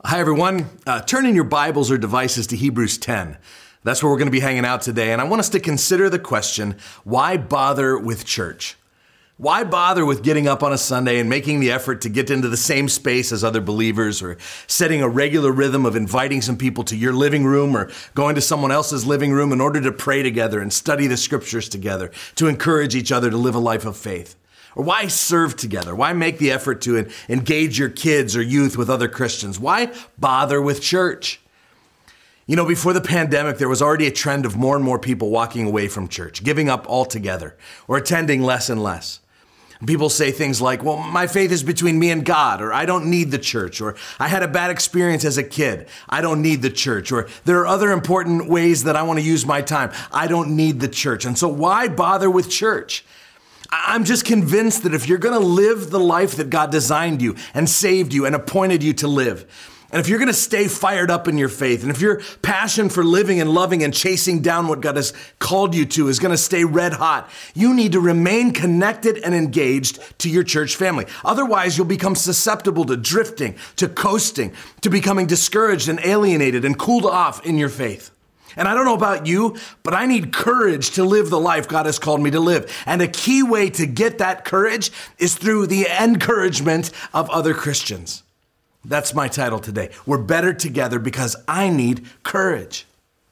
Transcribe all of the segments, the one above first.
Hi, everyone. Turn in your Bibles or devices to Hebrews 10. That's where we're going to be hanging out today. And I want us to consider the question, why bother with church? Why bother with getting up on a Sunday and making the effort to get into the same space as other believers, or setting a regular rhythm of inviting some people to your living room or going to someone else's living room in order to pray together and study the scriptures together, to encourage each other to live a life of faith? Or why serve together? Why make the effort to engage your kids or youth with other Christians? Why bother with church? You know, before the pandemic, there was already a trend of more and more people walking away from church, giving up altogether, or attending less and less. People say things like, well, my faith is between me and God, or I don't need the church, or I had a bad experience as a kid, I don't need the church, or there are other important ways that I want to use my time, I don't need the church. And so why bother with church? I'm just convinced that if you're going to live the life that God designed you and saved you and appointed you to live, and if you're going to stay fired up in your faith, and if your passion for living and loving and chasing down what God has called you to is going to stay red hot, you need to remain connected and engaged to your church family. Otherwise, you'll become susceptible to drifting, to coasting, to becoming discouraged and alienated and cooled off in your faith. And I don't know about you, but I need courage to live the life God has called me to live. And a key way to get that courage is through the encouragement of other Christians. That's my title today. We're better together because I need courage.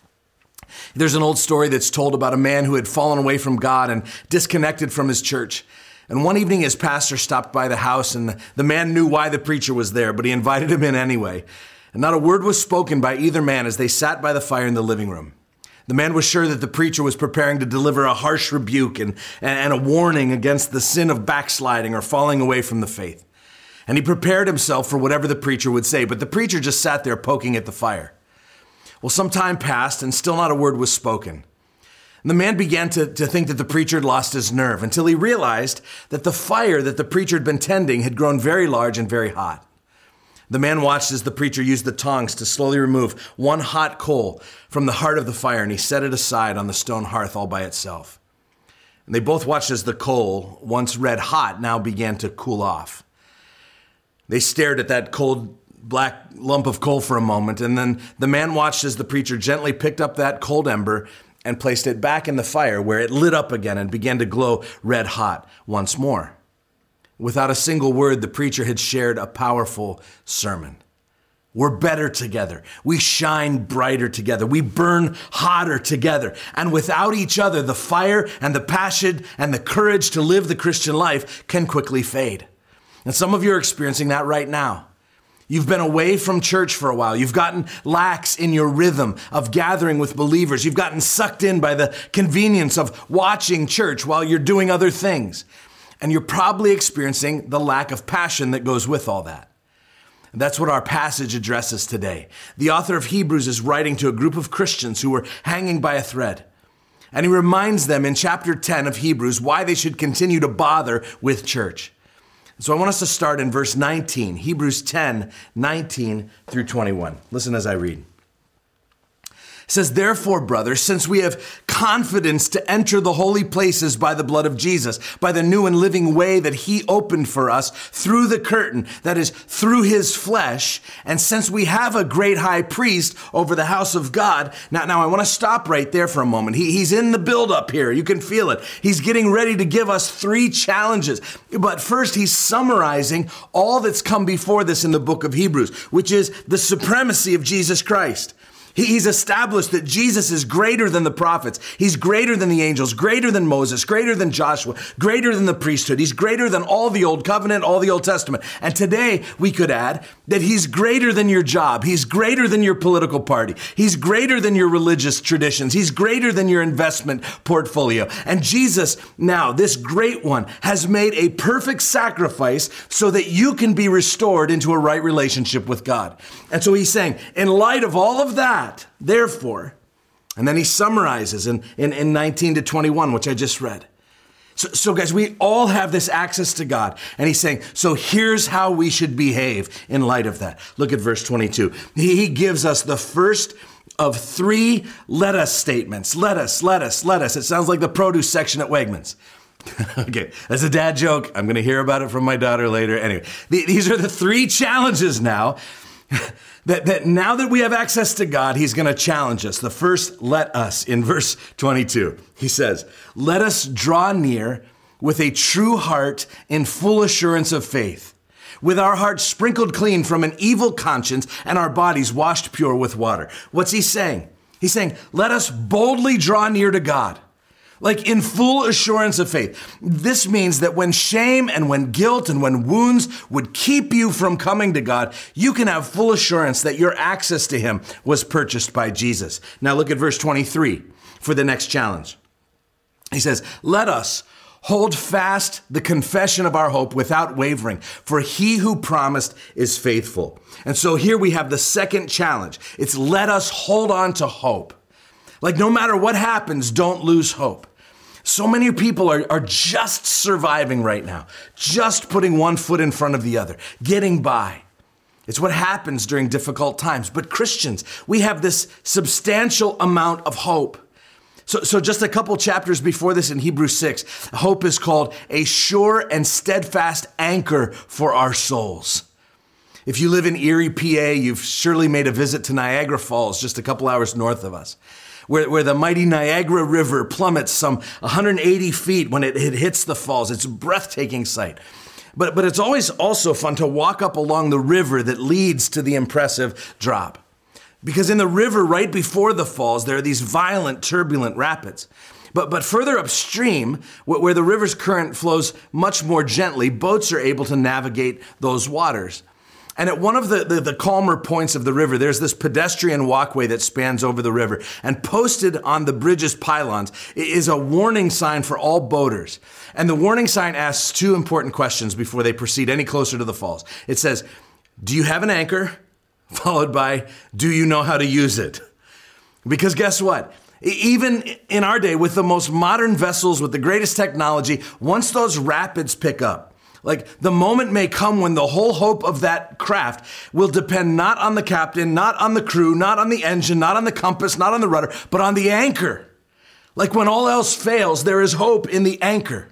There's an old story that's told about a man who had fallen away from God and disconnected from his church. And one evening his pastor stopped by the house, and the man knew why the preacher was there, but he invited him in anyway. And not a word was spoken by either man as they sat by the fire in the living room. The man was sure that the preacher was preparing to deliver a harsh rebuke and a warning against the sin of backsliding or falling away from the faith. And he prepared himself for whatever the preacher would say, but the preacher just sat there poking at the fire. Well, some time passed and still not a word was spoken. And the man began to think that the preacher had lost his nerve until he realized that the fire that the preacher had been tending had grown very large and very hot. The man watched as the preacher used the tongs to slowly remove one hot coal from the heart of the fire, and he set it aside on the stone hearth all by itself. And they both watched as the coal, once red hot, now began to cool off. They stared at that cold, black lump of coal for a moment, and then the man watched as the preacher gently picked up that cold ember and placed it back in the fire, where it lit up again and began to glow red hot once more. Without a single word, the preacher had shared a powerful sermon. We're better together. We shine brighter together. We burn hotter together. And without each other, the fire and the passion and the courage to live the Christian life can quickly fade. And some of you are experiencing that right now. You've been away from church for a while. You've gotten lax in your rhythm of gathering with believers. You've gotten sucked in by the convenience of watching church while you're doing other things. And you're probably experiencing the lack of passion that goes with all that. And that's what our passage addresses today. The author of Hebrews is writing to a group of Christians who were hanging by a thread. And he reminds them in chapter 10 of Hebrews why they should continue to bother with church. So I want us to start in verse 19, Hebrews 10, 19 through 21. Listen as I read. It says, therefore, brothers, since we have confidence to enter the holy places by the blood of Jesus, by the new and living way that he opened for us through the curtain, that is, through his flesh, and since we have a great high priest over the house of God. Now I want to stop right there for a moment. He's in the buildup here. You can feel it. He's getting ready to give us 3 challenges. But first, he's summarizing all that's come before this in the book of Hebrews, which is the supremacy of Jesus Christ. He's established that Jesus is greater than the prophets. He's greater than the angels, greater than Moses, greater than Joshua, greater than the priesthood. He's greater than all the Old Covenant, all the Old Testament. And today we could add that he's greater than your job. He's greater than your political party. He's greater than your religious traditions. He's greater than your investment portfolio. And Jesus, now this great one, has made a perfect sacrifice so that you can be restored into a right relationship with God. And so he's saying, in light of all of that, therefore, and then he summarizes in 19 to 21, which I just read. So guys, we all have this access to God. And he's saying, so here's how we should behave in light of that. Look at verse 22. He gives us the first of 3 let us statements. Let us. It sounds like the produce section at Wegmans. Okay, that's a dad joke. I'm going to hear about it from my daughter later. Anyway, these are the 3 challenges now that now that we have access to God, he's going to challenge us. The first, let us, in verse 22, he says, let us draw near with a true heart in full assurance of faith, with our hearts sprinkled clean from an evil conscience and our bodies washed pure with water. What's he saying? He's saying, let us boldly draw near to God. Like in full assurance of faith. This means that when shame and when guilt and when wounds would keep you from coming to God, you can have full assurance that your access to him was purchased by Jesus. Now look at verse 23 for the next challenge. He says, let us hold fast the confession of our hope without wavering, for he who promised is faithful. And so here we have the second challenge. It's let us hold on to hope. Like no matter what happens, don't lose hope. So many people are just surviving right now, just putting one foot in front of the other, getting by. It's what happens during difficult times. But Christians, we have this substantial amount of hope. So just a couple chapters before this in Hebrews 6, hope is called a sure and steadfast anchor for our souls. If you live in Erie, PA, you've surely made a visit to Niagara Falls, just a couple hours north of us, where the mighty Niagara River plummets some 180 feet when it hits the falls. It's a breathtaking sight. But it's always also fun to walk up along the river that leads to the impressive drop. Because in the river right before the falls, there are these violent, turbulent rapids. But further upstream, where the river's current flows much more gently, boats are able to navigate those waters. And at one of the calmer points of the river, there's this pedestrian walkway that spans over the river. And posted on the bridge's pylons is a warning sign for all boaters. And the warning sign asks two important questions before they proceed any closer to the falls. It says, do you have an anchor? Followed by, do you know how to use it? Because guess what? Even in our day, with the most modern vessels, with the greatest technology, once those rapids pick up, like the moment may come when the whole hope of that craft will depend not on the captain, not on the crew, not on the engine, not on the compass, not on the rudder, but on the anchor. Like when all else fails, there is hope in the anchor.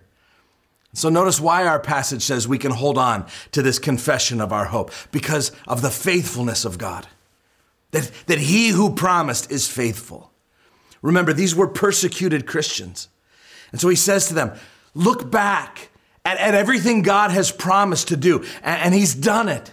So notice why our passage says we can hold on to this confession of our hope, because of the faithfulness of God. That he who promised is faithful. Remember, these were persecuted Christians. And so he says to them, look back at everything God has promised to do, and he's done it.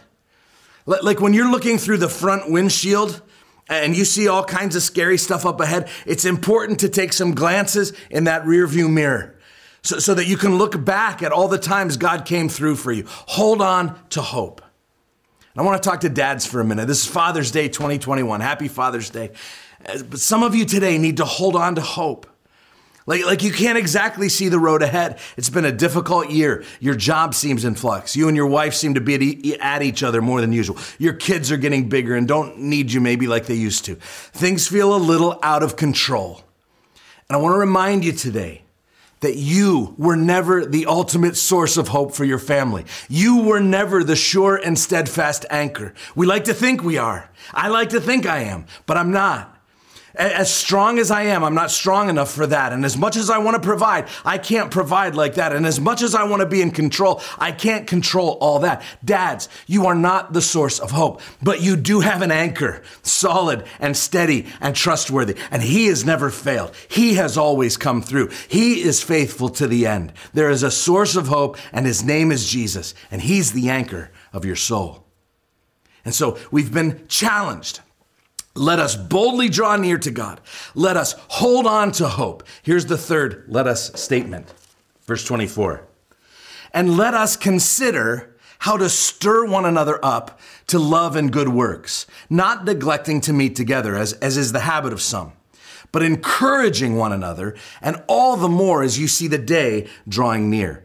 Like when you're looking through the front windshield and you see all kinds of scary stuff up ahead, it's important to take some glances in that rearview mirror so that you can look back at all the times God came through for you. Hold on to hope. And I want to talk to dads for a minute. This is Father's Day 2021. Happy Father's Day. But some of you today need to hold on to hope. Like you can't exactly see the road ahead. It's been a difficult year. Your job seems in flux. You and your wife seem to be at each other more than usual. Your kids are getting bigger and don't need you maybe like they used to. Things feel a little out of control. And I want to remind you today that you were never the ultimate source of hope for your family. You were never the sure and steadfast anchor. We like to think we are. I like to think I am, but I'm not. As strong as I am, I'm not strong enough for that. And as much as I want to provide, I can't provide like that. And as much as I want to be in control, I can't control all that. Dads, you are not the source of hope, but you do have an anchor, solid and steady and trustworthy. And he has never failed. He has always come through. He is faithful to the end. There is a source of hope, and his name is Jesus, and he's the anchor of your soul. And so we've been challenged. Let us boldly draw near to God. Let us hold on to hope. Here's the third let us statement. Verse 24. And let us consider how to stir one another up to love and good works, not neglecting to meet together as is the habit of some, but encouraging one another, and all the more as you see the day drawing near.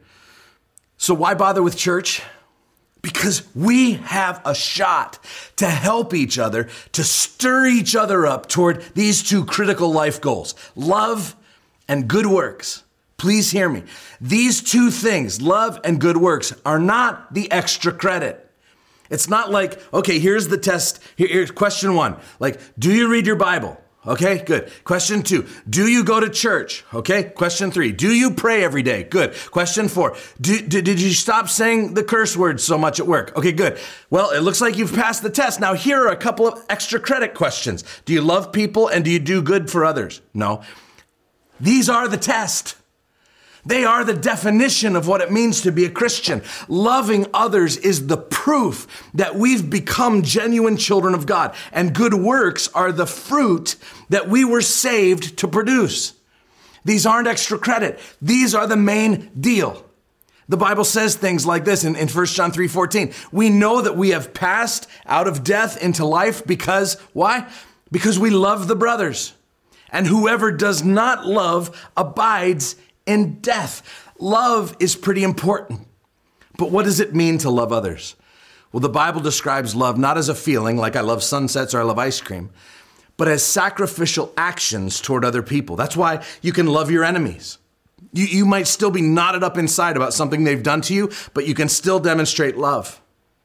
So why bother with church? Because we have a shot to help each other, to stir each other up toward these two critical life goals, love and good works. Please hear me. These two things, love and good works, are not the extra credit. It's not like, okay, here's the test. Here's question one. Like, do you read your Bible? Okay, good. Question 2, do you go to church? Okay, question 3, do you pray every day? Good. Question 4, did you stop saying the curse words so much at work? Okay, good. Well, it looks like you've passed the test. Now here are a couple of extra credit questions. Do you love people and do you do good for others? No. These are the test. They are the definition of what it means to be a Christian. Loving others is the proof that we've become genuine children of God. And good works are the fruit that we were saved to produce. These aren't extra credit. These are the main deal. The Bible says things like this in 1 John 3:14. We know that we have passed out of death into life because, why? Because we love the brothers. And whoever does not love abides in death. Love is pretty important. But what does it mean to love others? Well, the Bible describes love not as a feeling, like I love sunsets or I love ice cream, but as sacrificial actions toward other people. That's why you can love your enemies. You might still be knotted up inside about something they've done to you, but you can still demonstrate love.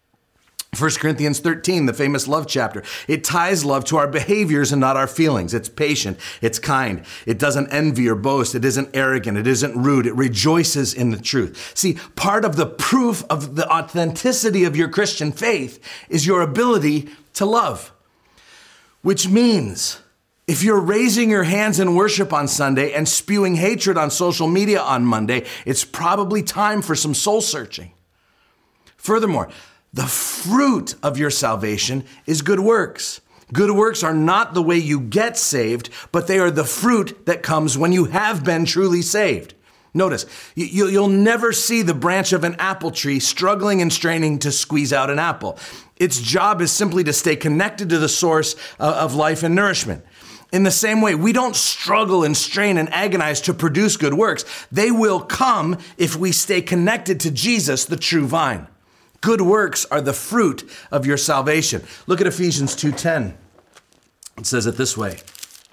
1 Corinthians 13, the famous love chapter, it ties love to our behaviors and not our feelings. It's patient, it's kind, it doesn't envy or boast, it isn't arrogant, it isn't rude, it rejoices in the truth. See, part of the proof of the authenticity of your Christian faith is your ability to love, which means if you're raising your hands in worship on Sunday and spewing hatred on social media on Monday, it's probably time for some soul searching. Furthermore, the fruit of your salvation is good works. Good works are not the way you get saved, but they are the fruit that comes when you have been truly saved. Notice, you'll never see the branch of an apple tree struggling and straining to squeeze out an apple. Its job is simply to stay connected to the source of life and nourishment. In the same way, we don't struggle and strain and agonize to produce good works. They will come if we stay connected to Jesus, the true vine. Good works are the fruit of your salvation. Look at Ephesians 2:10. It says it this way.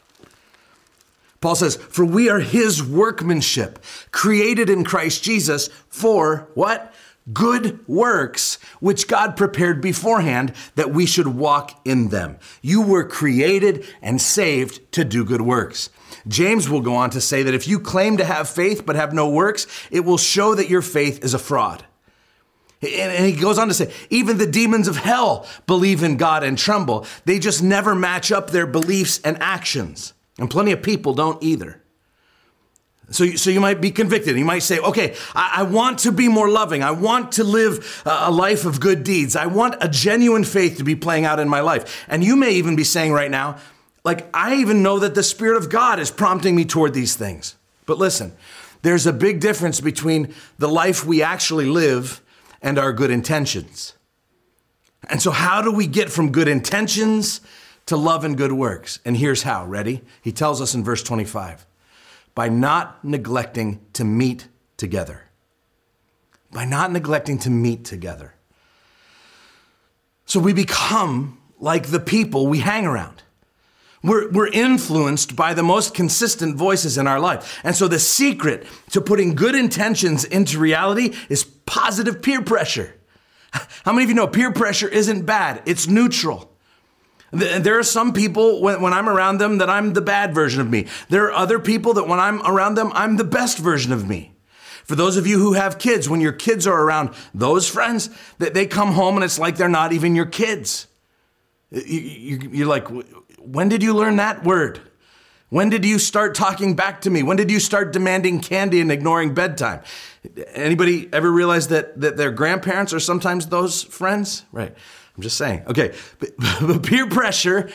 Paul says, for we are his workmanship, created in Christ Jesus for what? Good works, which God prepared beforehand that we should walk in them. You were created and saved to do good works. James will go on to say that if you claim to have faith but have no works, it will show that your faith is a fraud. And he goes on to say, even the demons of hell believe in God and tremble. They just never match up their beliefs and actions. And plenty of people don't either. So you might be convicted. You might say, okay, I want to be more loving. I want to live a life of good deeds. I want a genuine faith to be playing out in my life. And you may even be saying right now, like, I even know that the Spirit of God is prompting me toward these things. But listen, there's a big difference between the life we actually live and our good intentions. And so how do we get from good intentions to love and good works? And here's how. Ready? He tells us in verse 25, by not neglecting to meet together. By not neglecting to meet together. So we become like the people we hang around. We're influenced by the most consistent voices in our life. And so the secret to putting good intentions into reality is positive peer pressure. How many of you know peer pressure isn't bad? It's neutral. There are some people, when I'm around them, that I'm the bad version of me. There are other people that when I'm around them, I'm the best version of me. For those of you who have kids, when your kids are around those friends, that they come home and it's like they're not even your kids. You're like, when did you learn that word? When did you start talking back to me? When did you start demanding candy and ignoring bedtime? Anybody ever realize that their grandparents are sometimes those friends? Right. I'm just saying. Okay. But peer pressure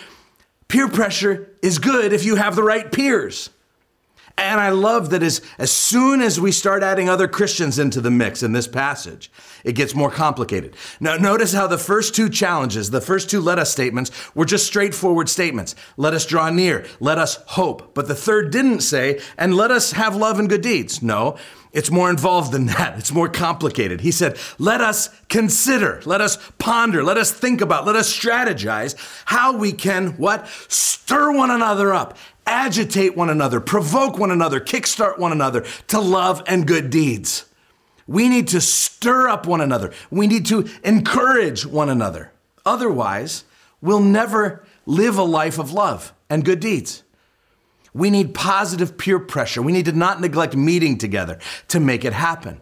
is good if you have the right peers. And I love that as soon as we start adding other Christians into the mix in this passage, it gets more complicated. Now, notice how the first two challenges, the first two let us statements were just straightforward statements. Let us draw near. Let us hope. But the third didn't say, and let us have love and good deeds. No, it's more involved than that. It's more complicated. He said, let us consider, let us ponder, let us think about, let us strategize how we can, what? Stir one another up. Agitate one another, provoke one another, kickstart one another to love and good deeds. We need to stir up one another. We need to encourage one another. Otherwise, we'll never live a life of love and good deeds. We need positive peer pressure. We need to not neglect meeting together to make it happen.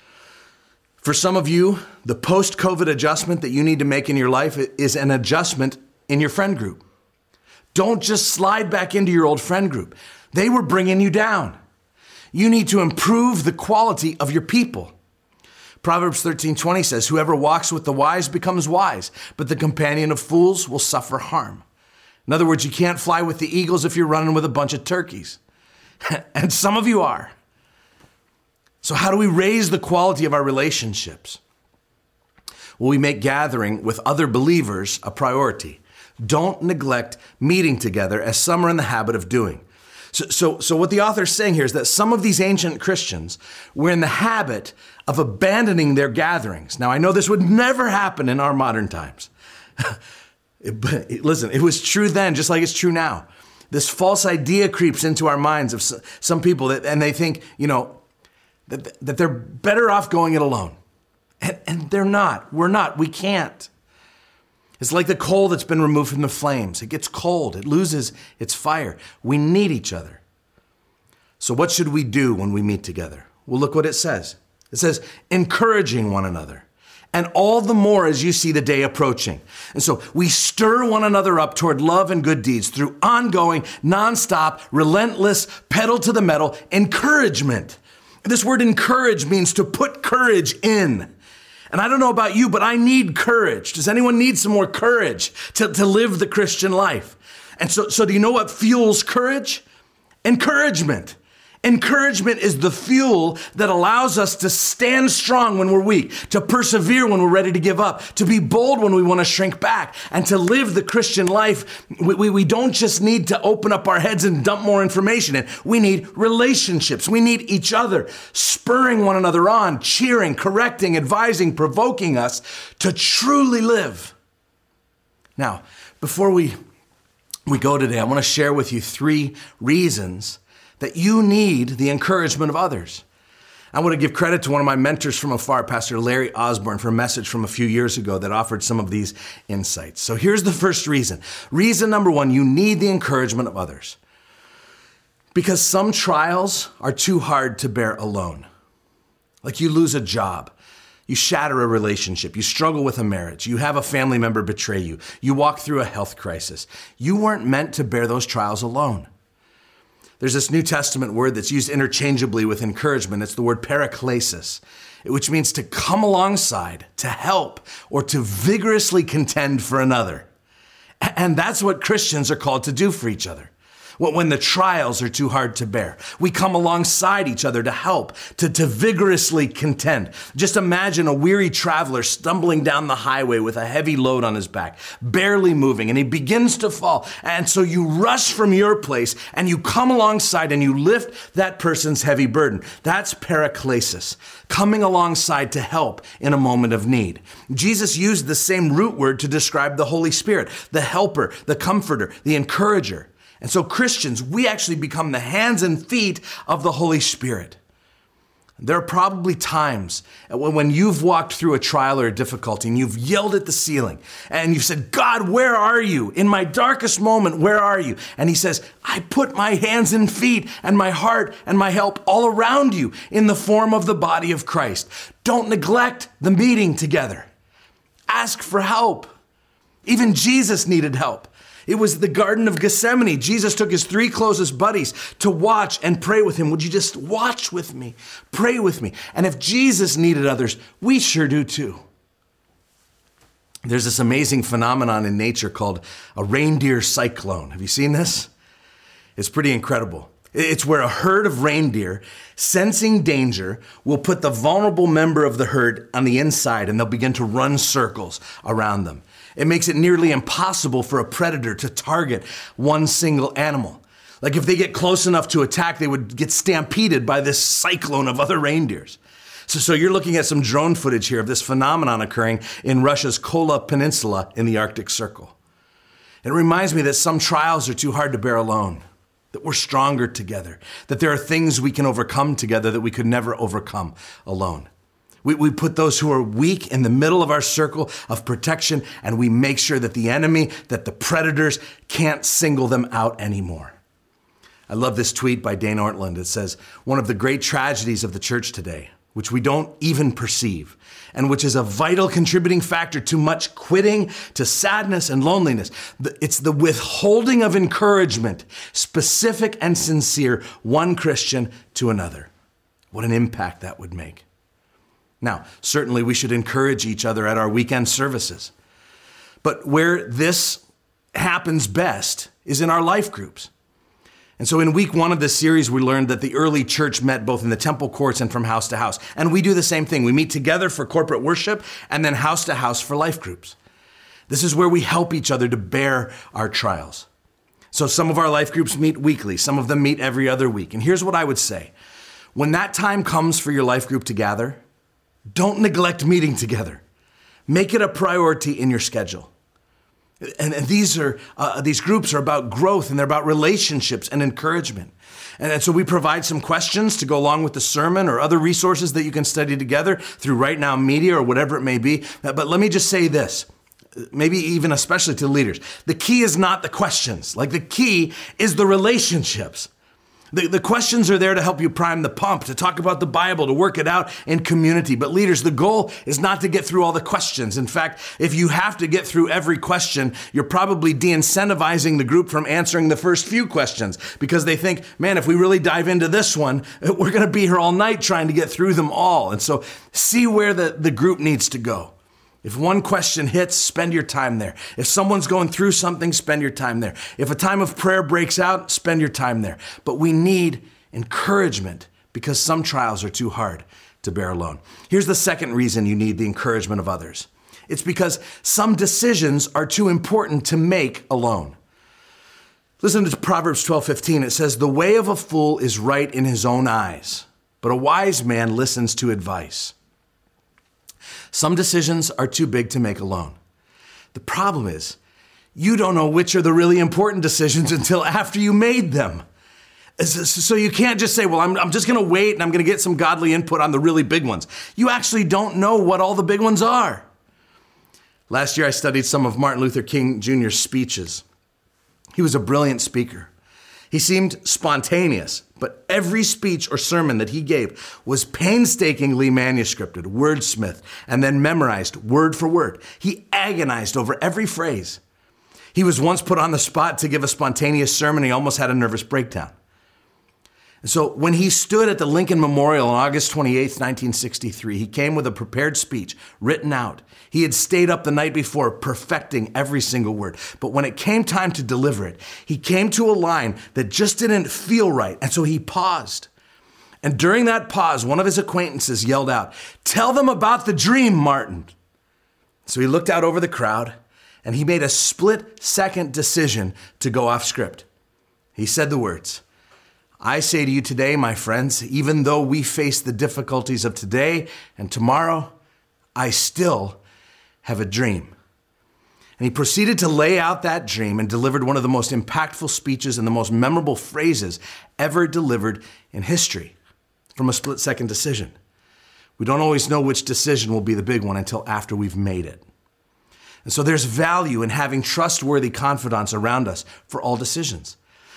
For some of you, the post-COVID adjustment that you need to make in your life is an adjustment in your friend group. Don't just slide back into your old friend group. They were bringing you down. You need to improve the quality of your people. Proverbs 13:20 says, whoever walks with the wise becomes wise, but the companion of fools will suffer harm. In other words, you can't fly with the eagles if you're running with a bunch of turkeys. And some of you are. So how do we raise the quality of our relationships? Well, we make gathering with other believers a priority. Don't neglect meeting together as some are in the habit of doing. So what the author is saying here is that some of these ancient Christians were in the habit of abandoning their gatherings. Now, I know this would never happen in our modern times. But listen, it was true then, just like it's true now. This false idea creeps into our minds of some people and they think, that they're better off going it alone. And they're not. We're not. We can't. It's like the coal that's been removed from the flames. It gets cold. It loses its fire. We need each other. So what should we do when we meet together? Well, look what it says. It says, encouraging one another. And all the more as you see the day approaching. And so we stir one another up toward love and good deeds through ongoing, nonstop, relentless, pedal to the metal encouragement. This word encourage means to put courage in. And I don't know about you, but I need courage. Does anyone need some more courage to live the Christian life? And so do you know what fuels courage? Encouragement. Encouragement is the fuel that allows us to stand strong when we're weak, to persevere when we're ready to give up, to be bold when we want to shrink back, and to live the Christian life. We don't just need to open up our heads and dump more information in. We need relationships. We need each other, spurring one another on, cheering, correcting, advising, provoking us to truly live. Now, before we go today, I want to share with you 3 reasons that you need the encouragement of others. I want to give credit to one of my mentors from afar, Pastor Larry Osborne, for a message from a few years ago that offered some of these insights. So here's the first reason. Reason number 1, you need the encouragement of others. Because some trials are too hard to bear alone. Like you lose a job, you shatter a relationship, you struggle with a marriage, you have a family member betray you, you walk through a health crisis. You weren't meant to bear those trials alone. There's this New Testament word that's used interchangeably with encouragement. It's the word paraklesis, which means to come alongside, to help, or to vigorously contend for another. And that's what Christians are called to do for each other. When the trials are too hard to bear, we come alongside each other to help, to vigorously contend. Just imagine a weary traveler stumbling down the highway with a heavy load on his back, barely moving, and he begins to fall. And so you rush from your place and you come alongside and you lift that person's heavy burden. That's paraklesis, coming alongside to help in a moment of need. Jesus used the same root word to describe the Holy Spirit, the helper, the comforter, the encourager. And so Christians, we actually become the hands and feet of the Holy Spirit. There are probably times when you've walked through a trial or a difficulty and you've yelled at the ceiling and you've said, God, where are you? In my darkest moment, where are you? And he says, I put my hands and feet and my heart and my help all around you in the form of the body of Christ. Don't neglect the meeting together. Ask for help. Even Jesus needed help. It was the Garden of Gethsemane. Jesus took his 3 closest buddies to watch and pray with him. Would you just watch with me? Pray with me. And if Jesus needed others, we sure do too. There's this amazing phenomenon in nature called a reindeer cyclone. Have you seen this? It's pretty incredible. It's where a herd of reindeer, sensing danger, will put the vulnerable member of the herd on the inside and they'll begin to run circles around them. It makes it nearly impossible for a predator to target one single animal. Like if they get close enough to attack, they would get stampeded by this cyclone of other reindeers. So you're looking at some drone footage here of this phenomenon occurring in Russia's Kola Peninsula in the Arctic Circle. It reminds me that some trials are too hard to bear alone, that we're stronger together, that there are things we can overcome together that we could never overcome alone. We put those who are weak in the middle of our circle of protection, and we make sure that the enemy, that the predators can't single them out anymore. I love this tweet by Dane Ortland. It says, "One of the great tragedies of the church today, which we don't even perceive, and which is a vital contributing factor to much quitting, to sadness and loneliness. It's the withholding of encouragement, specific and sincere, one Christian to another." What an impact that would make. Now, certainly we should encourage each other at our weekend services. But where this happens best is in our life groups. And so in week 1 of this series, we learned that the early church met both in the temple courts and from house to house. And we do the same thing. We meet together for corporate worship and then house to house for life groups. This is where we help each other to bear our trials. So some of our life groups meet weekly. Some of them meet every other week. And here's what I would say. When that time comes for your life group to gather, don't neglect meeting together. Make it a priority in your schedule. And these groups are about growth, and they're about relationships and encouragement. And so we provide some questions to go along with the sermon or other resources that you can study together through Right Now Media or whatever it may be. But let me just say this, maybe even especially to leaders. The key is not the questions. Like, the key is the relationships. The questions are there to help you prime the pump, to talk about the Bible, to work it out in community. But leaders, the goal is not to get through all the questions. In fact, if you have to get through every question, you're probably de-incentivizing the group from answering the first few questions because they think, man, if we really dive into this one, we're going to be here all night trying to get through them all. And so see where the group needs to go. If one question hits, spend your time there. If someone's going through something, spend your time there. If a time of prayer breaks out, spend your time there. But we need encouragement because some trials are too hard to bear alone. Here's the second reason you need the encouragement of others. It's because some decisions are too important to make alone. Listen to Proverbs 12:15. It says, "The way of a fool is right in his own eyes, but a wise man listens to advice." Some decisions are too big to make alone. The problem is, you don't know which are the really important decisions until after you made them. So you can't just say, well, I'm just going to wait and I'm going to get some godly input on the really big ones. You actually don't know what all the big ones are. Last year, I studied some of Martin Luther King Jr.'s speeches. He was a brilliant speaker. He seemed spontaneous, but every speech or sermon that he gave was painstakingly manuscripted, wordsmithed, and then memorized word for word. He agonized over every phrase. He was once put on the spot to give a spontaneous sermon. He almost had a nervous breakdown. And so when he stood at the Lincoln Memorial on August 28th, 1963, he came with a prepared speech written out. He had stayed up the night before perfecting every single word. But when it came time to deliver it, he came to a line that just didn't feel right. And so he paused. And during that pause, one of his acquaintances yelled out, "Tell them about the dream, Martin." So he looked out over the crowd and he made a split-second decision to go off script. He said the words, "I say to you today, my friends, even though we face the difficulties of today and tomorrow, I still have a dream." And he proceeded to lay out that dream and delivered one of the most impactful speeches and the most memorable phrases ever delivered in history from a split-second decision. We don't always know which decision will be the big one until after we've made it. And so there's value in having trustworthy confidants around us for all decisions.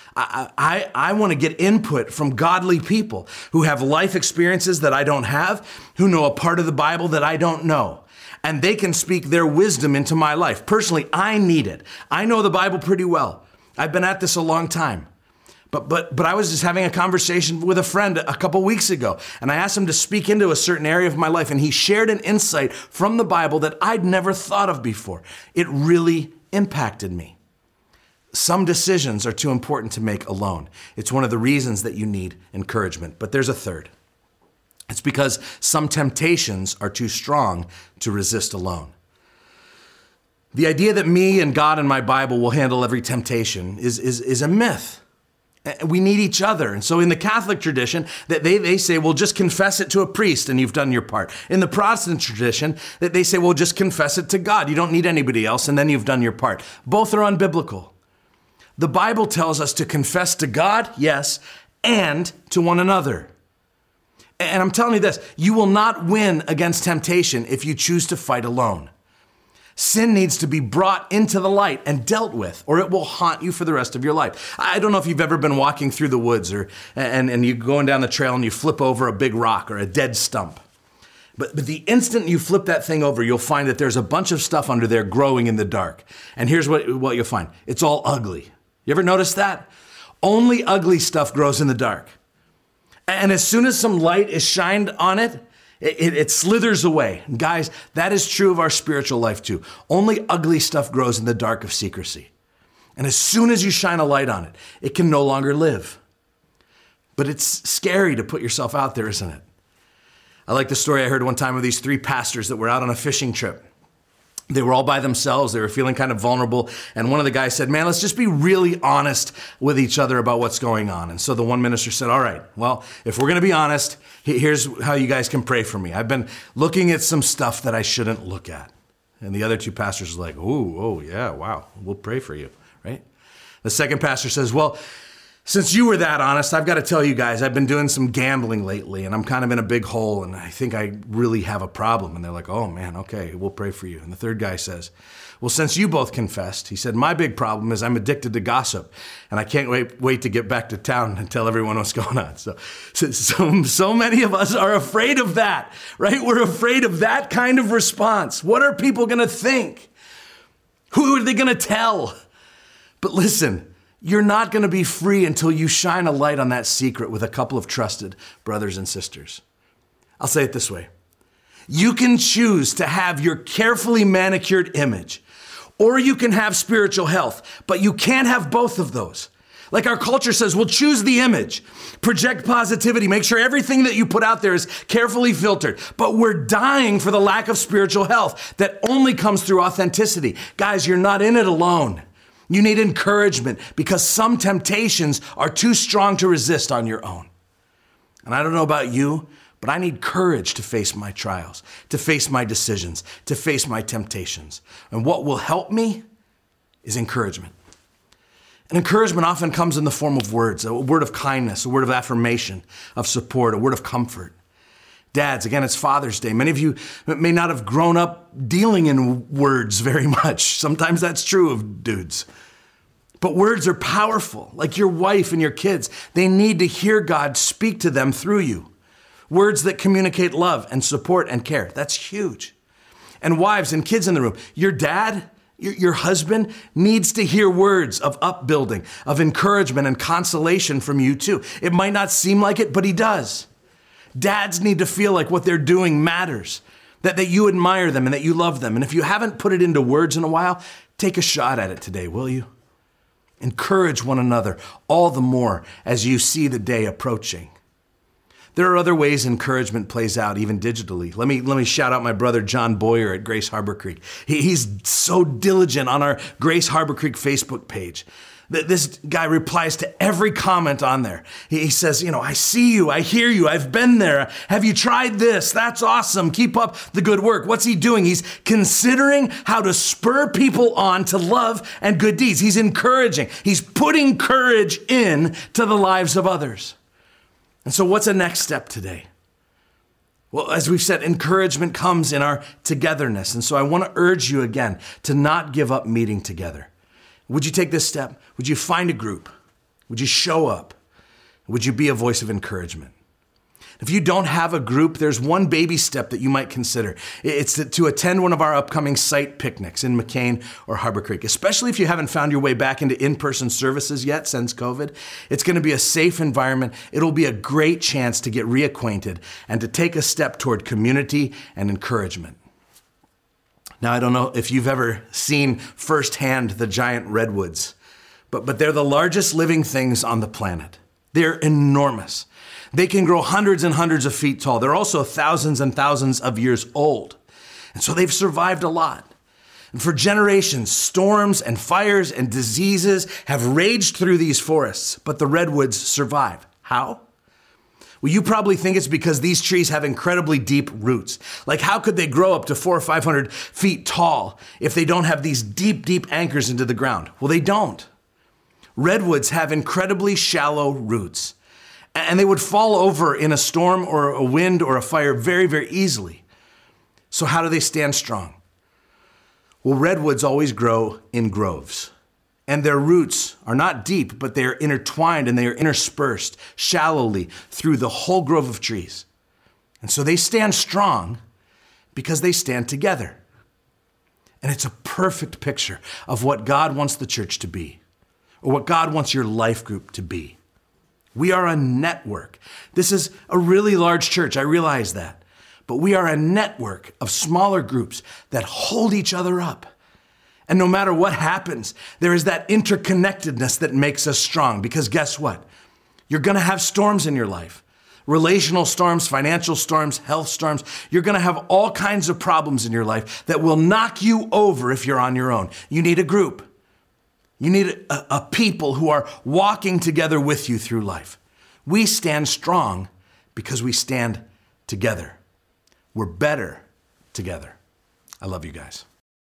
I want to get input from godly people who have life experiences that I don't have, who know a part of the Bible that I don't know. And they can speak their wisdom into my life. Personally, I need it. I know the Bible pretty well. I've been at this a long time. But I was just having a conversation with a friend a couple weeks ago, and I asked him to speak into a certain area of my life, and he shared an insight from the Bible that I'd never thought of before. It really impacted me. Some decisions are too important to make alone. It's one of the reasons that you need encouragement. But there's a third. It's because some temptations are too strong to resist alone. The idea that me and God and my Bible will handle every temptation is a myth. We need each other. And so in the Catholic tradition, that they say, well, just confess it to a priest and you've done your part. In the Protestant tradition, that they say, well, just confess it to God. You don't need anybody else and then you've done your part. Both are unbiblical. The Bible tells us to confess to God, yes, and to one another. And I'm telling you this, you will not win against temptation if you choose to fight alone. Sin needs to be brought into the light and dealt with, or it will haunt you for the rest of your life. I don't know if you've ever been walking through the woods and you're going down the trail and you flip over a big rock or a dead stump. But the instant you flip that thing over, you'll find that there's a bunch of stuff under there growing in the dark. And here's what you'll find. It's all ugly. You ever notice that? Only ugly stuff grows in the dark. And as soon as some light is shined on it, it slithers away. And guys, that is true of our spiritual life too. Only ugly stuff grows in the dark of secrecy. And as soon as you shine a light on it, it can no longer live. But it's scary to put yourself out there, isn't it? I like the story I heard one time of these 3 pastors that were out on a fishing trip. They were all by themselves. They were feeling kind of vulnerable. And one of the guys said, man, let's just be really honest with each other about what's going on. And so the one minister said, all right, well, if we're going to be honest, here's how you guys can pray for me. I've been looking at some stuff that I shouldn't look at. And the other 2 pastors were like, oh, yeah, wow, we'll pray for you, right? The second pastor says, well, since you were that honest, I've got to tell you guys, I've been doing some gambling lately and I'm kind of in a big hole and I think I really have a problem. And they're like, oh man, okay, we'll pray for you. And the third guy says, well, since you both confessed, he said, my big problem is I'm addicted to gossip and I can't wait to get back to town and tell everyone what's going on. So many of us are afraid of that, right? We're afraid of that kind of response. What are people going to think? Who are they going to tell? But listen, you're not going to be free until you shine a light on that secret with a couple of trusted brothers and sisters. I'll say it this way. You can choose to have your carefully manicured image, or you can have spiritual health, but you can't have both of those. Like our culture says, well, choose the image, project positivity, make sure everything that you put out there is carefully filtered. But we're dying for the lack of spiritual health that only comes through authenticity. Guys, you're not in it alone. You need encouragement because some temptations are too strong to resist on your own. And I don't know about you, but I need courage to face my trials, to face my decisions, to face my temptations. And what will help me is encouragement. And encouragement often comes in the form of words, a word of kindness, a word of affirmation, of support, a word of comfort. Dads, again, it's Father's Day. Many of you may not have grown up dealing in words very much. Sometimes that's true of dudes. But words are powerful, like your wife and your kids. They need to hear God speak to them through you. Words that communicate love and support and care. That's huge. And wives and kids in the room, your dad, your husband needs to hear words of upbuilding, of encouragement and consolation from you too. It might not seem like it, but he does. Dads need to feel like what they're doing matters, that you admire them and that you love them. And if you haven't put it into words in a while, take a shot at it today, will you? Encourage one another all the more as you see the day approaching. There are other ways encouragement plays out, even digitally. Let me shout out my brother John Boyer at Grace Harbor Creek. He's so diligent on our Grace Harbor Creek Facebook page. This guy replies to every comment on there. He says, I see you, I hear you, I've been there. Have you tried this? That's awesome. Keep up the good work. What's he doing? He's considering how to spur people on to love and good deeds. He's encouraging. He's putting courage in to the lives of others. And so what's the next step today? Well, as we've said, encouragement comes in our togetherness. And so I want to urge you again to not give up meeting together. Would you take this step? Would you find a group? Would you show up? Would you be a voice of encouragement? If you don't have a group, there's one baby step that you might consider. It's to attend one of our upcoming site picnics in McCain or Harbor Creek, especially if you haven't found your way back into in-person services yet since COVID. It's going to be a safe environment. It'll be a great chance to get reacquainted and to take a step toward community and encouragement. Now, I don't know if you've ever seen firsthand the giant redwoods, but they're the largest living things on the planet. They're enormous. They can grow hundreds and hundreds of feet tall. They're also thousands and thousands of years old. And so they've survived a lot. And for generations, storms and fires and diseases have raged through these forests, but the redwoods survive. How? Well, you probably think it's because these trees have incredibly deep roots. Like, how could they grow up to 400 or 500 feet tall if they don't have these deep, deep anchors into the ground? Well, they don't. Redwoods have incredibly shallow roots, and they would fall over in a storm or a wind or a fire very, very easily. So how do they stand strong? Well, redwoods always grow in groves. And their roots are not deep, but they are intertwined and they are interspersed shallowly through the whole grove of trees. And so they stand strong because they stand together. And it's a perfect picture of what God wants the church to be, or what God wants your life group to be. We are a network. This is a really large church, I realize that. But we are a network of smaller groups that hold each other up. And no matter what happens, there is that interconnectedness that makes us strong. Because guess what? You're going to have storms in your life. Relational storms, financial storms, health storms. You're going to have all kinds of problems in your life that will knock you over if you're on your own. You need a group. You need a people who are walking together with you through life. We stand strong because we stand together. We're better together. I love you guys.